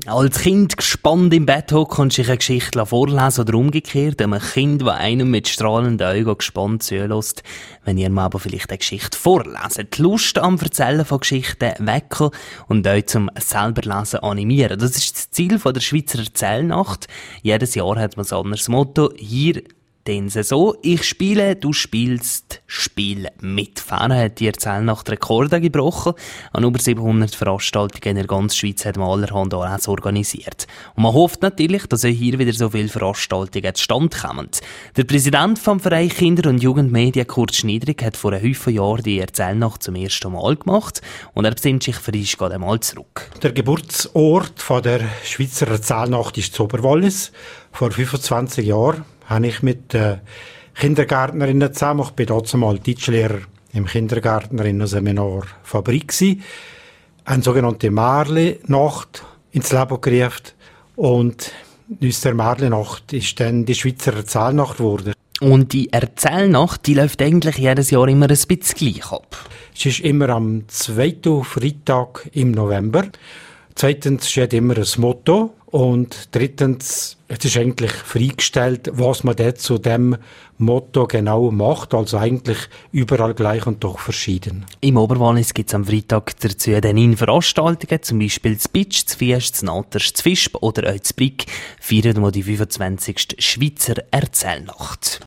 Als Kind gespannt im Bett hocken und sich eine Geschichte vorlesen oder umgekehrt, einem Kind, das einem mit strahlenden Augen gespannt zulässt, wenn ihr mal aber vielleicht eine Geschichte vorlesen. Die Lust am Erzählen von Geschichten wecken und euch zum selber Lesen animieren. Das ist das Ziel der Schweizer Erzählnacht. Jedes Jahr hat man so ein anderes Motto. Hier den so, ich spiele, du spielst, spiel mit. Fähre hat die Erzählnacht Rekorde gebrochen. An über 700 Veranstaltungen in der ganzen Schweiz hat man allerhand Anlässe organisiert. Und man hofft natürlich, dass auch hier wieder so viele Veranstaltungen zustande kommen. Der Präsident vom Verein Kinder- und Jugendmedien, Kurt Schniedrig, hat vor einem Haufen Jahren die Erzählnacht zum ersten Mal gemacht. Und er besinnt sich frisch gerade einmal zurück. Der Geburtsort von der Schweizer Erzählnacht ist Oberwallis. Vor 25 Jahren habe ich mit Kindergärtnerinnen zusammen, ich bin dort mal Deutschlehrer im Kindergärtnerinnen-Seminar Fabrik gsi, eine sogenannte Märli-Nacht ins Leben gerufen und aus der Märli-Nacht ist dann die Schweizer Erzählnacht geworden. Und die Erzählnacht, die läuft eigentlich jedes Jahr immer ein bisschen gleich ab. Es ist immer am 2. Freitag im November. Zweitens steht immer ein Motto. Und drittens, es ist eigentlich freigestellt, was man dort zu dem Motto genau macht. Also eigentlich überall gleich und doch verschieden. Im Oberwallis gibt es am Freitag dazu dann 9 Veranstaltungen, zum Beispiel das Bitsch, das Fiest, das Natters, das Fisp oder auch das Brick, feiern wir die 25. Schweizer Erzählnacht.